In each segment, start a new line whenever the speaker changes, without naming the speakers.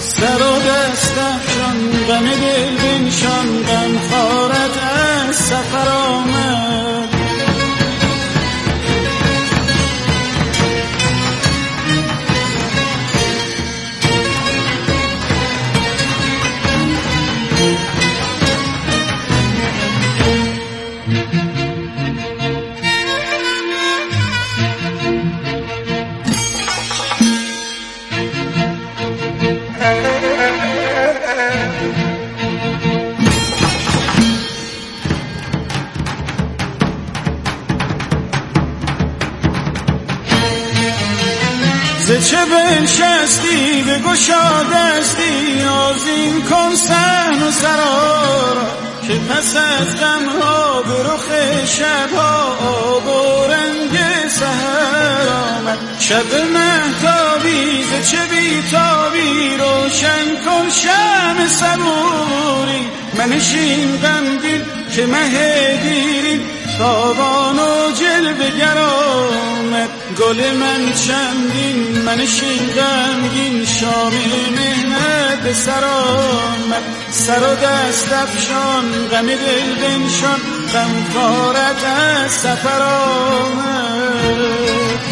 سر و دستشان غم دل بنشان غم خارت از سفر آمد چه بنشستی بگشا دستی آذین کن صحن و سرا که پس از غمها به رخ شبها آب و رنگ سحر آمد شب مهتابی ز چه بیتابی روشن کن شمع صبوری منشین غمگین که مه دیرین تابان و جلوه گر آمد گل من چندین منشین غمگین شام مهنت به سر آمد سر و دست افشان غم دل بنشان غم کارت از سفر آمد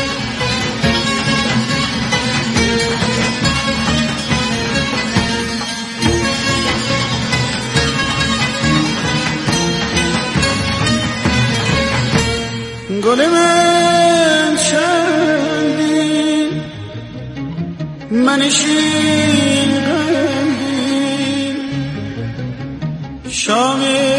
گل من چندین منشین غمگین شام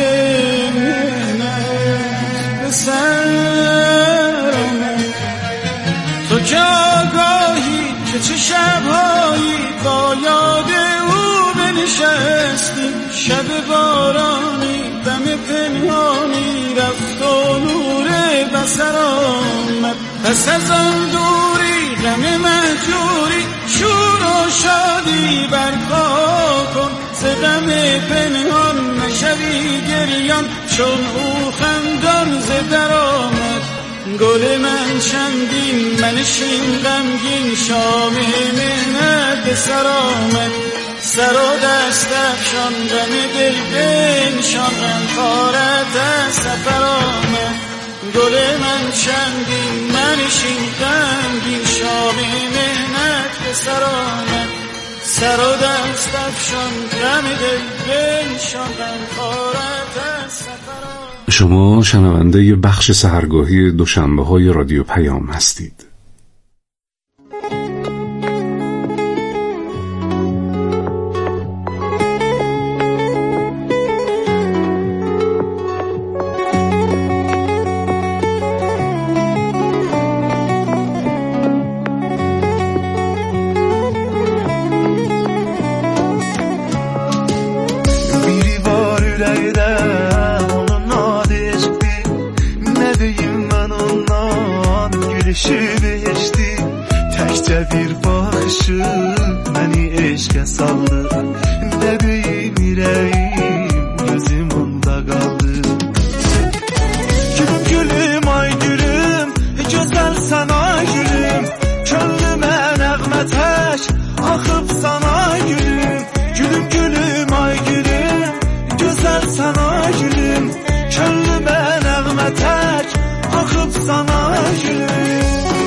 مهنت به سر آمد تو که آگاهی که چه شبهایی با یاد او بنشستی شب بارانی دم پنهانی رفت و نور بسر آمد پس از آن دوری غم مهجوری شور و شادی برپا کن ز غم پنهان نشوی گریان چون او خندان ز در آمد گل من چندین منشین غمگین شام مهنت به سر آمد سر و دست افشان غم دل بنشان غم خارت از سفر آمد گل من چندین منشین غمگین شام مهنت به سر آمد سر و دست افشان غم دل بنشان غم خارت از سفر آمد.
شما شنونده بخش سحرگاهی دوشنبه‌های رادیو پیام هستید.
bir bakışı beni eşke saldı. Bebeğim yüreğim gözüm onda kaldı. Gülüm gülüm ay gülüm güzel sana gülüm. Könlüme nəğmə tək axıb sana gülüm. Gülüm gülüm ay gülüm güzel sana gülüm. Könlüme nəğmə tək axıb sana gülüm.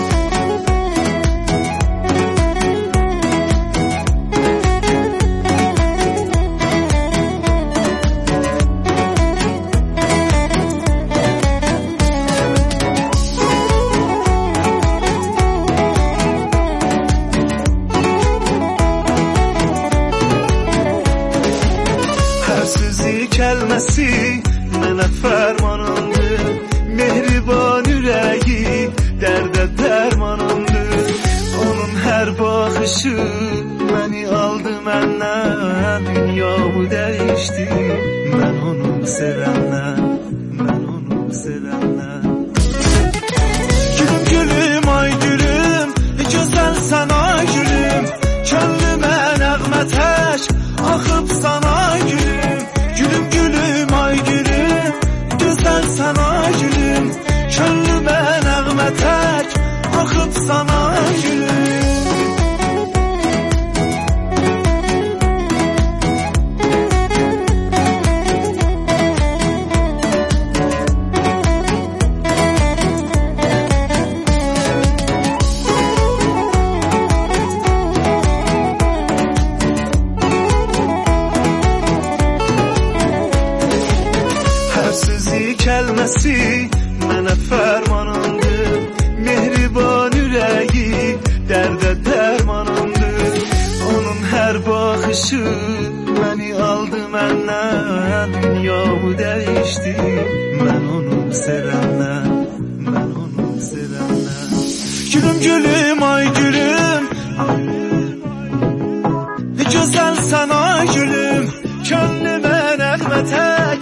Kəlməsi mənə fərmanındır. Mehriban ürəyi dərdə dərmanındır. Onun hər baxışı məni aldı məndən. Dünyamı dəyişdi mən onu sevəndən. Mən onu sevəndən. Gülüm gülüm ay gülüm gözəl sana gülüm. Könlümə nəğmə tək axıb sana gülüm. Gülüm gülüm ay gülüm güzel sana gülüm. Könlüme nəğmə tək axıb sana gülüm. kəlməsi mənə fərmanındır. Mehriban ürəyi dərdə dərmanındır. Onun hər baxışı məni aldı məndən, dünyamı dəyişdi. Mən onu sevəndən, mən onu sevəndən. Gülüm gülüm ay gülüm, ne gözəlsən ay gülüm, könlümə nəğmə tək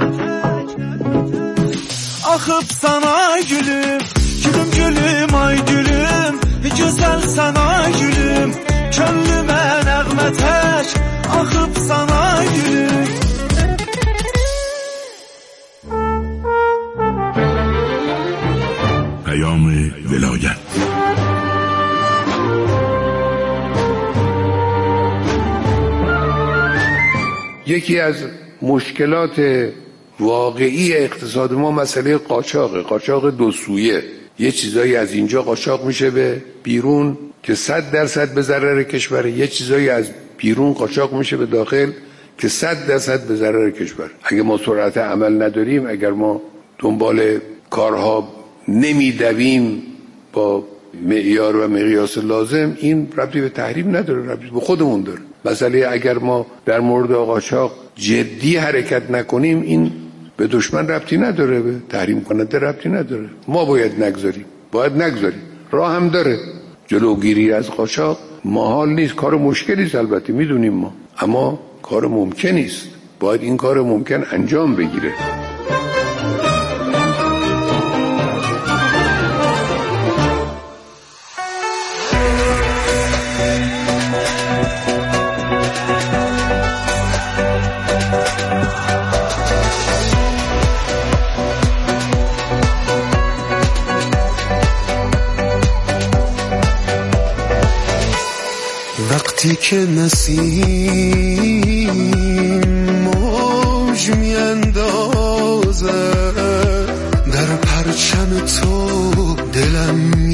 axıb sana gülüm. Gülüm gülüm ay gülüm, ne gözəlsən ay gülüm, könlümə nəğmə tək axıb sana gülüm.
پیام ولایت.
یکی از مشکلات واقعی اقتصاد ما مسئله قاچاقه، قاچاق دو سویه. یه چیزایی از اینجا قاچاق میشه به بیرون که 100% به ضرر کشوره، یه چیزایی از بیرون قاچاق میشه به داخل که 100% به ضرر کشور. اگه ما سرعت عمل نداریم، اگر ما دنبال کارها نمیدویم با معیار و مقیاس لازم، این ربطی به تحریم نداره، ربطی به خودمون داره. مسئله اگر ما در مورد قاچاق جدی حرکت نکنیم، این به دشمن ربطی نداره، به تحریم کننده ربطی نداره. ما باید نگذاریم. راه هم داره. جلوگیری از قاچاق محال نیست، کار مشکلی است البته میدونیم ما، اما کار ممکنی است. باید این کار ممکن انجام بگیره.
وقتی که نسیم موج میاندازه در پرچم تو، دلم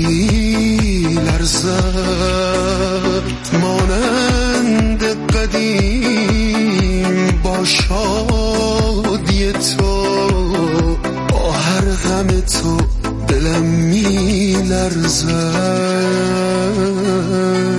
میلرزد مانند قدیم با شادی تو، با هر غم تو دلم میلرزد.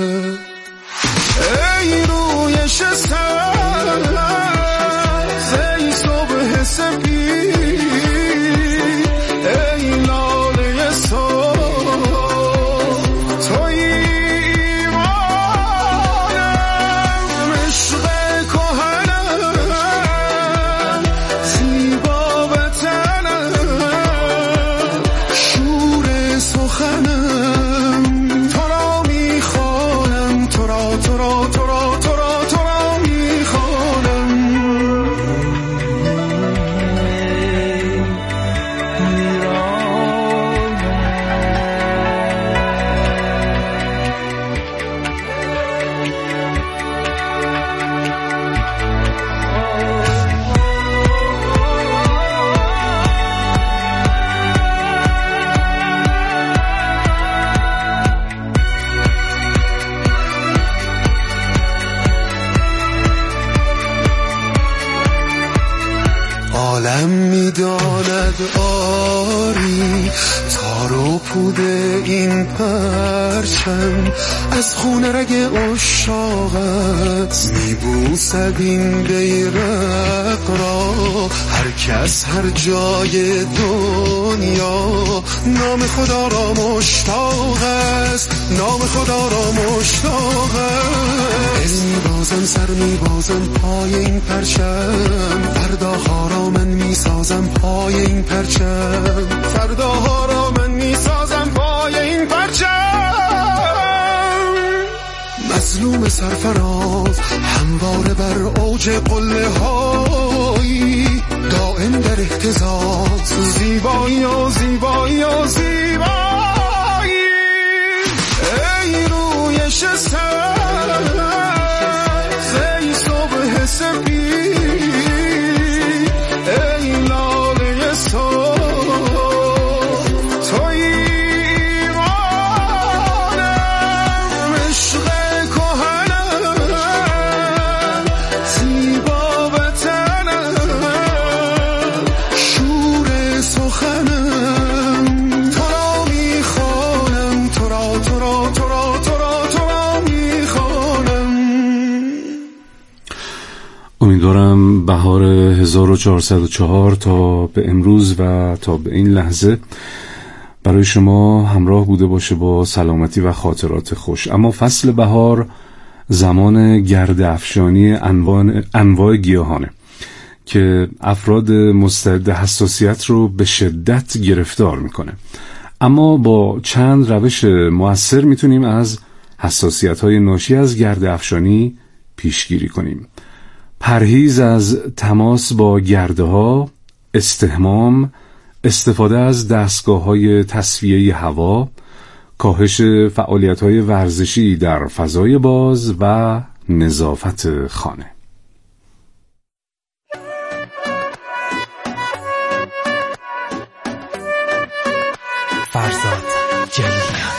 عالم میداند آری تار و پود این پرچم، از خون رگ عشاقت میبوسد این بیرق را هر کس هر جای دنیا. نام خدا را مشتاق است، نام خدا را مشتاق است. میبازم سر میبازم پای این پرچم، فرداها را من میسازم پای این پرچم، فرداها را من میسازم پای این پرچم. مظلوم سرفراز همواره بر اوج قله هایی، دائم در اهتزاز، زیبایی و زیبایی و زیبایی. ای روی شسر، ای صبح سپید، ای لاله صبح، توی ایمانم، عشق کهنم، زیبا وطنم، شور
امیدوارم بهار 1404 تا به امروز و تا به این لحظه برای شما همراه بوده باشه با سلامتی و خاطرات خوش. اما فصل بهار زمان گرد افشانی انواع گیاهانه که افراد مستعد حساسیت رو به شدت گرفتار میکنه. اما با چند روش مؤثر میتونیم از حساسیت‌های ناشی از گرد افشانی پیشگیری کنیم. پرهیز از تماس با گرده‌ها، استحمام، استفاده از دستگاه‌های تصفیه هوا، کاهش فعالیت‌های ورزشی در فضای باز و نظافت خانه.
فرزاد جلیلیان.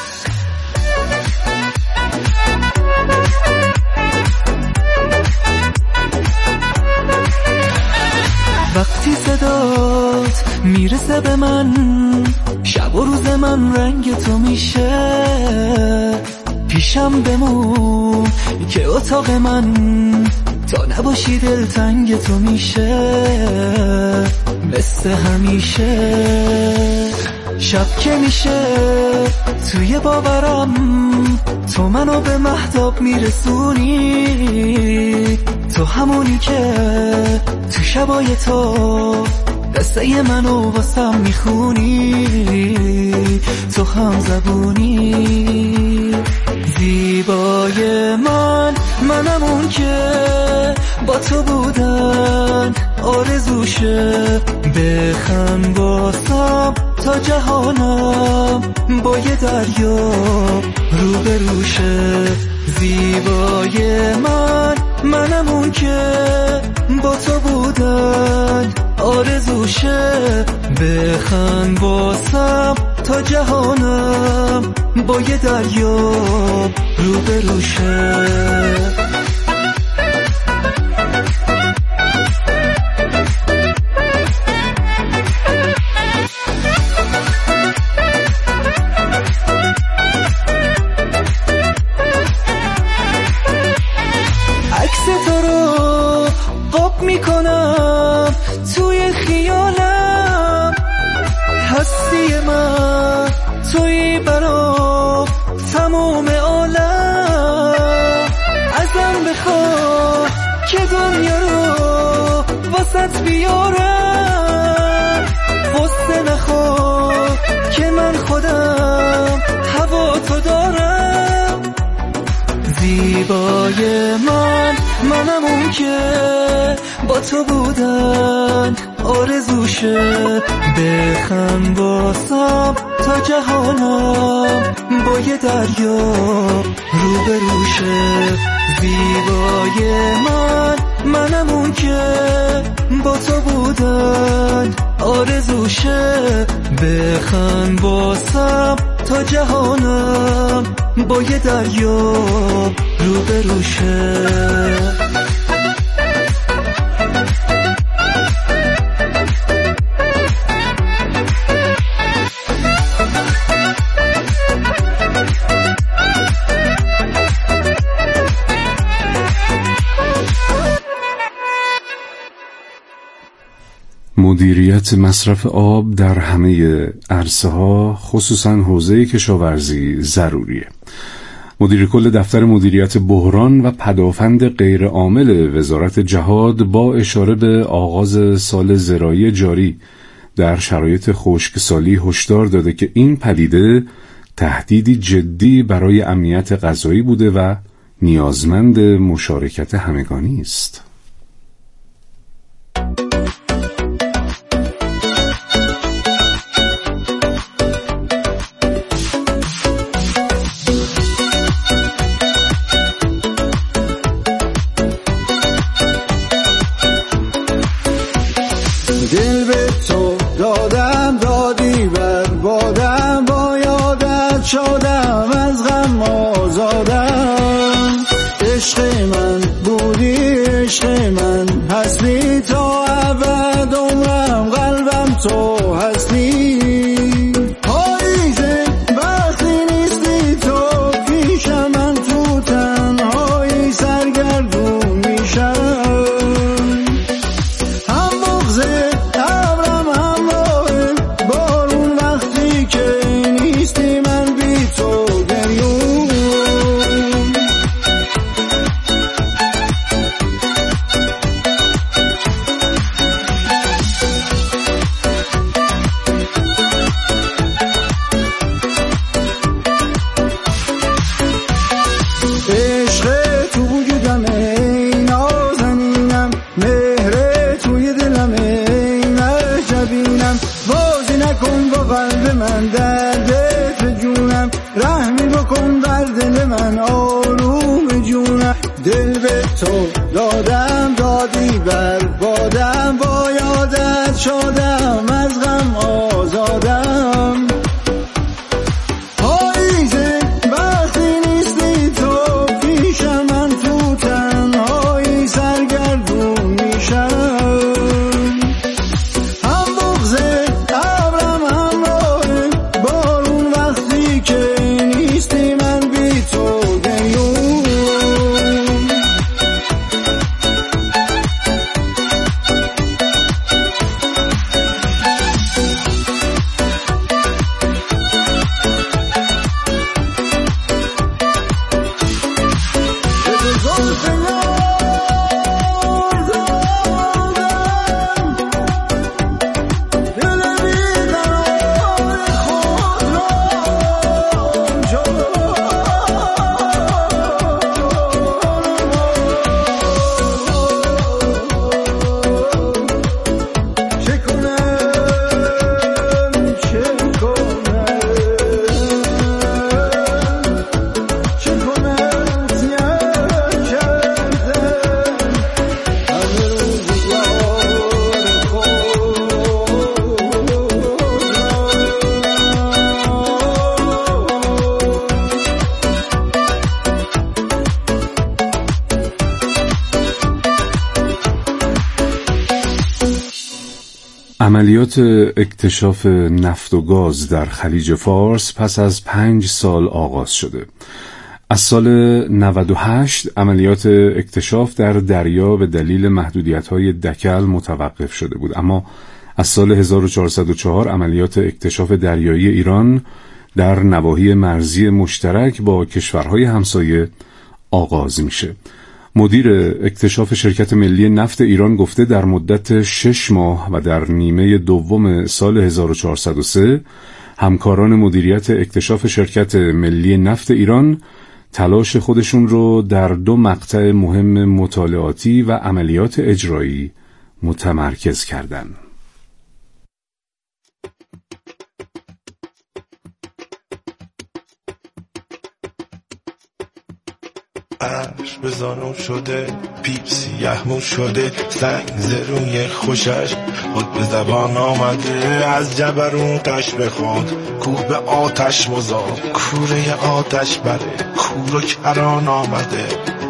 وقتی صدات میرسه به من، شب و روز من رنگ تو میشه. پیشم بمون که اتاق من تا نباشی دلتنگ تو میشه. مثل همیشه شب که میشه توی باورم تو منو به مهتاب میرسونی. تو همونی که تو شبای تو قصه منو واسم میخونی. تو هم زبونی زیبای منم اون که با تو بودن آرزوشه. بخند واسم تا جهانم با یه دریا روبروشه. زیبای منم اون که با تو بودن آرزوشه. بخند واسم تا جهانم با یه دریا روبروشه. بیارم غصه نخور که من خودم هوا تو دارم. زیبای منم اون که با تو بودن آرزوشه. بخند واسم تا جهانم با یه دریا روبروشه. زیبای منم اون که با تو بودن آرزوشه. بخند واسم تا جهانم با یه دریا روبروشه.
مدیریت مصرف آب در همه عرصه‌ها خصوصاً حوزه کشاورزی ضروریه. مدیر کل دفتر مدیریت بحران و پدافند غیرعامل وزارت جهاد با اشاره به آغاز سال زراعی جاری در شرایط خشکسالی هشدار داده که این پدیده تهدیدی جدی برای امنیت غذایی بوده و نیازمند مشارکت همگانی است.
دل به تو دادم دادی بربادم، با یادت شدم از غم آزادم. عشق من بودی عشق من هستی تا ابد عمرم، قلبم تو هستی. پاییزه وقتی نیستی تو پیشم، من تو تنهایی سرگردون میشم. تو دادم دادی بر بادم با یادت شدم از غم آزادم پاییزه وقتی نیستی تو پیشم من تو تنهایی سرگردون میشم هم بغزه ابرم همراه بارون وقتی که نیستی من بی تو
عملیات اکتشاف نفت و گاز در خلیج فارس پس از 5 سال آغاز شده. از سال 98 عملیات اکتشاف در دریا به دلیل محدودیت‌های دکل متوقف شده بود، اما از سال 1404 عملیات اکتشاف دریایی ایران در نواحی مرزی مشترک با کشورهای همسایه آغاز میشه. مدیر اکتشاف شرکت ملی نفت ایران گفته در مدت 6 ماه و در نیمه دوم سال 1403 همکاران مدیریت اکتشاف شرکت ملی نفت ایران تلاش خودشون رو در 2 مقطع مهم مطالعاتی و عملیات اجرایی متمرکز کردند.
عرش به زانو شده، پیپ سیه‌مو شده، سنگ زروی خوشش خود به زبان آمده. از جبروتش بخواد کوه به آتش مزاد، کوره آتش بره کور و کران آمده.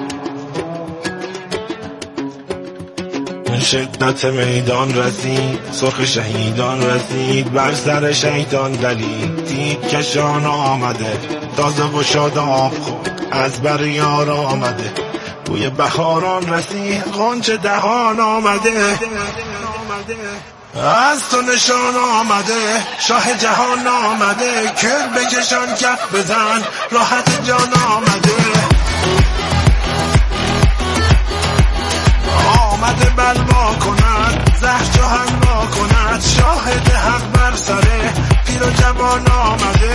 شدت میدان رسید، سرخ شهیدان رسید، بر سر شیطان دلید، دید کشان آمده. تازه و شاداب خود از بر یار آمده، بوی بهاران رسید، غنچه دهان آمده. از تو نشان آمده، شاه جهان آمده، کر بکشان کف بزن، راحت جان آمده. آمده بلوا کند، زهر جهان را کند، شاهد حق بر سره پیر و جوان آمده.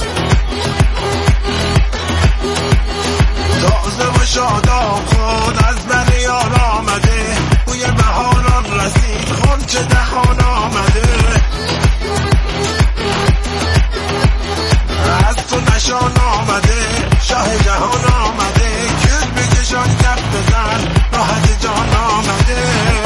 تازه و شاداب خود از بر یار آمده، بوی بهاران رسید، غنچه دهان آمده. از تو نشان آمده، شاه جهان آمده، کل بکشان کف بزن، راحت جان آمده.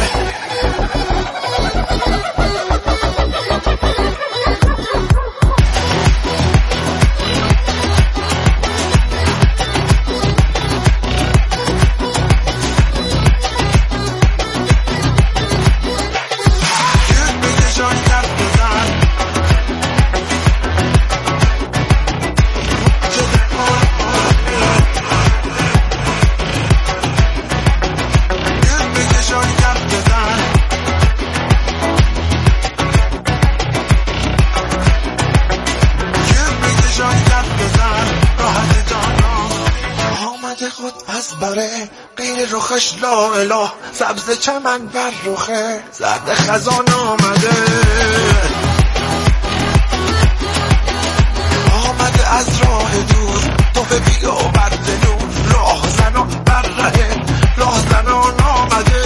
رخش لا اله، سبز چمن بر رخه، زرد خزان آمده. آمده از راه دور، توفه بیا و برد نور، راه زنان بر ره، راه زنان آمده.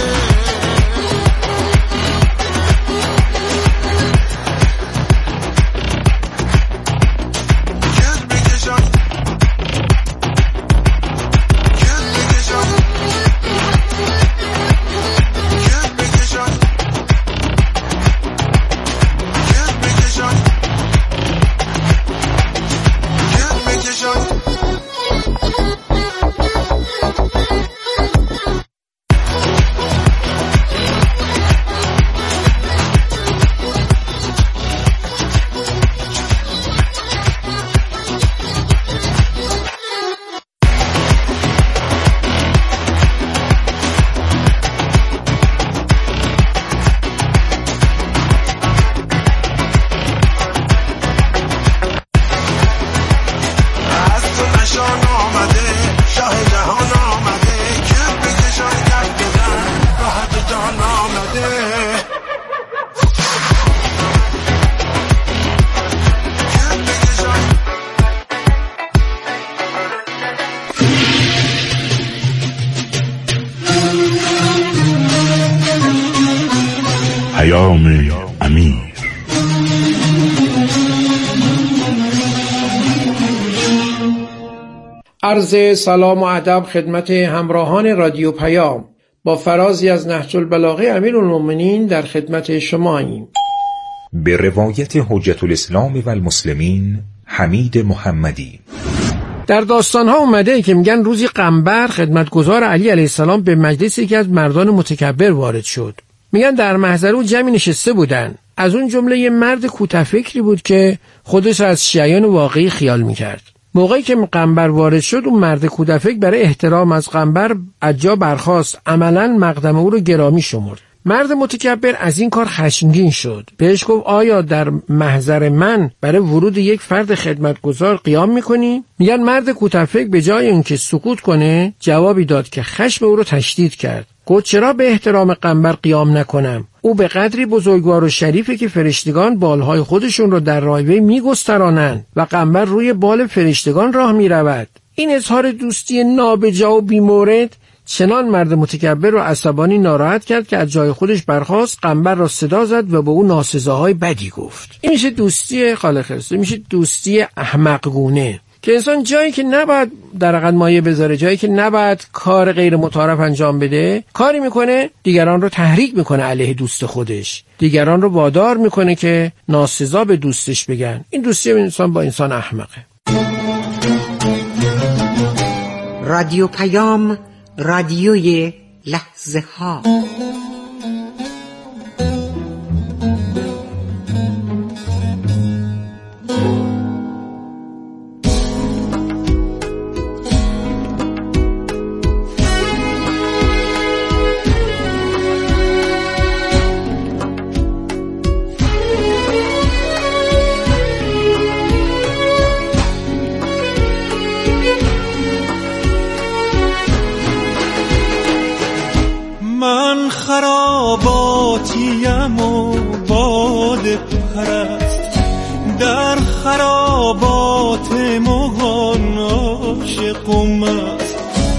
امیر.
عرض سلام و ادب خدمت همراهان رادیو پیام. با فرازی از نهج البلاغه امیرالمومنین در خدمت شماییم.
به روایت حجت الاسلام و المسلمین حمید محمدی
در داستانها اومده که میگن روزی قنبر خدمتگزار علی علیه السلام به مجلس یکی از مردان متکبر وارد شد. میگن در محضر او جمعی نشسته بودن. از اون جمله یه مرد کوته‌فکری بود که خودش از شیعیان واقعی خیال میکرد. موقعی که قنبر وارد شد، اون مرد کوته‌فکر برای احترام از قنبر از جا برخاست، عملاً مقدم او رو گرامی شمرد. مرد متکبر از این کار خشمگین شد. بهش گفت آیا در محضر من برای ورود یک فرد خدمتگزار قیام میکنی؟ میگن مرد کوته‌فکر به جای اینکه سکوت کنه جوابی داد که خشم او رو تشدید کرد. گفت چرا به احترام قنبر قیام نکنم؟ او به قدری بزرگوار و شریفه که فرشتگان بالهای خودشون رو در راه وی میگسترانند و قنبر روی بال فرشتگان راه میرود. این اظهار دوستی نابجا و بیمورد چنان مرد متکبر رو عصبانی ناراحت کرد که از جای خودش برخاست، قنبر را صدا زد و به او ناسزاهای بدی گفت. این میشه دوستی خالق است، میشه دوستی احمقگونه که انسان جایی که نباید در عقد مایه بذاره، جایی که نباید کار غیر متعارف انجام بده، کاری میکنه دیگران رو تحریک میکنه علیه دوست خودش، دیگران رو وادار میکنه که ناسزا به دوستش بگن. این دوستی انسان با انسان احمقه.
رادیو پیام، رادیوی لحظه ها.
من خراباتیم و باد پرست، در خرابات مغان عاشقم است.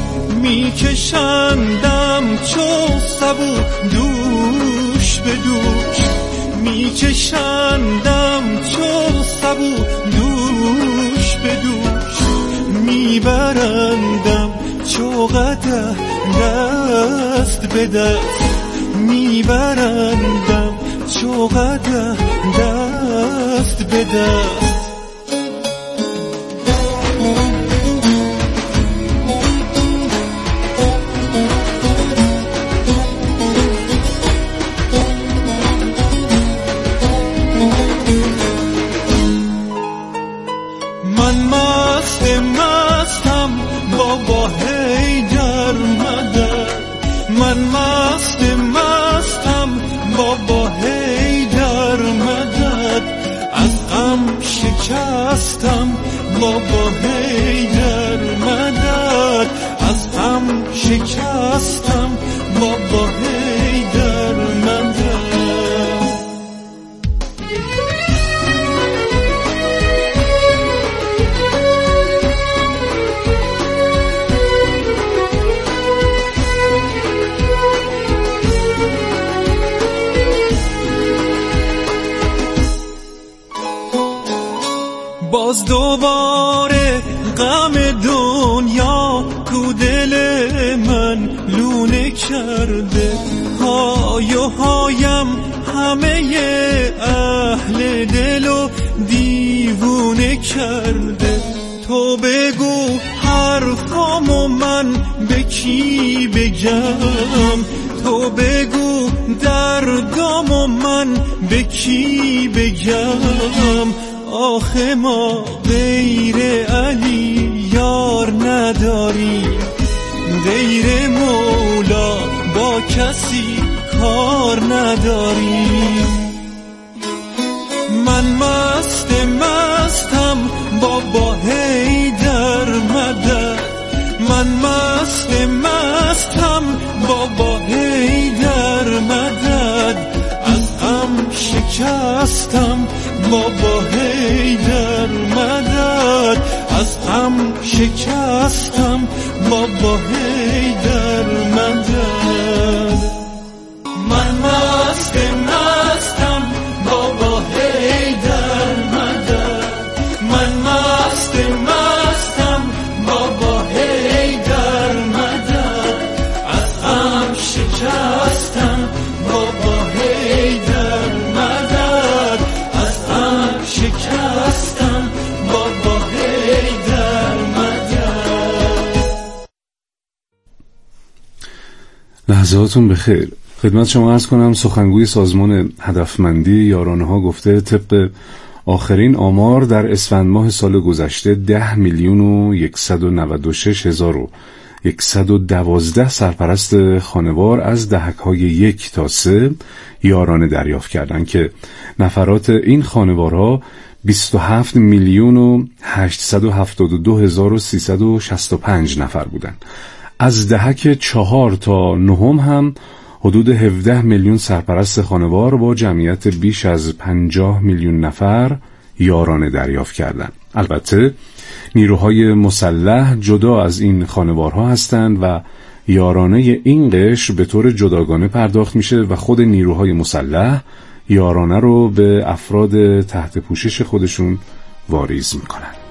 میکشندم چو سبو دوش به دوش، میکشندم چو سبو دوش به دوش، میبرندم چو قدح دست به دست، میبرندم چو قدح دست به دست. من مستم بابا حیدر مدد، من مستم بابا حیدر مدد، از غم شکستم بابا حیدر مدد، از غم شکستم بابا حیدر مدد. باز دوباره غم دنیا تو دل من لونه کرده، های و هایم همه اهل دلو دیوونه کرده. تو بگو حرفامو من به کی بگم، تو بگو دردامو من به کی بگم. آخه ما غیر علی یار نداری، غیر مولا با کسی کار نداری. من مستم بابا حیدر مدد، من مستم بابا حیدر مدد، از غم شکستم بابا حیدر مدد، از غم شکستم بابا حیدر مدد. من مستم
لحظاتون بخیر. خدمت شما عرض کنم سخنگوی سازمان هدفمندی یارانه ها گفته طبق آخرین آمار در اسفند ماه سال گذشته 10,196,112 سرپرست خانوار از دهک‌های 1 تا 3 یارانه دریافت کردند که نفرات این خانوارها 27,872,365 نفر بودند. از دهک 4 تا 9 هم حدود 17 میلیون سرپرست خانوار با جمعیت بیش از 50 میلیون نفر یارانه دریافت کردند. البته نیروهای مسلح جدا از این خانوارها هستند و یارانه این قشر به طور جداگانه پرداخت میشه و خود نیروهای مسلح یارانه رو به افراد تحت پوشش خودشون واریز میکنند.